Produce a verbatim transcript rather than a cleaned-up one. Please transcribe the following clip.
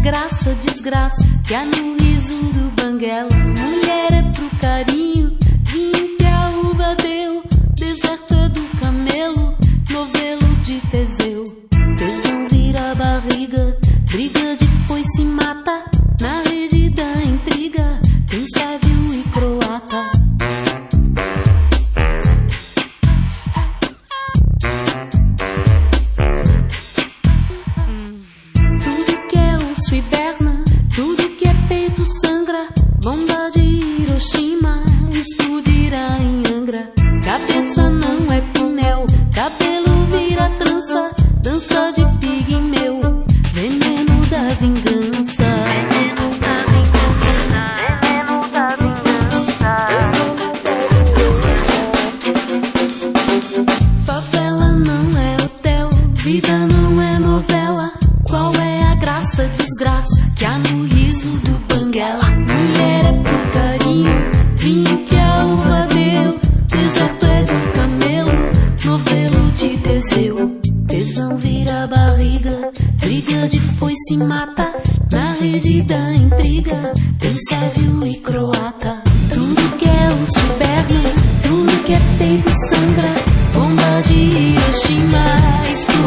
graça, desgraça, que há no riso do banguela. Mulher é pro carinho, vinho que a uva deu. Deserto é do camelo, novelo de Teseu. Tesão vira barriga, briga de foice mata. Na rede da intriga, tem sérvio e croata. Tudo que é osso hiberna, tudo que é peito sangra. Bomba de Hiroshima explodirá em Angra. Cabeça não é pneu, cabelo vira trança. Dança de pigmeu, veneno da vingança. Veneno da vingança, veneno da vingança. Favela não é hotel, vida não é novela. Qual é a graça, desgraça, que há no riso do banguela? Mulher é pro carinho, vinho que a uva deu. Deserto é do camelo, novelo de Teseu. Tesão vira barriga, briga de foice mata. Na rede da intriga, tem sérvio e croata. Tudo que é osso hiberna, tudo que é peito sangra. Bomba de Hiroshima explode.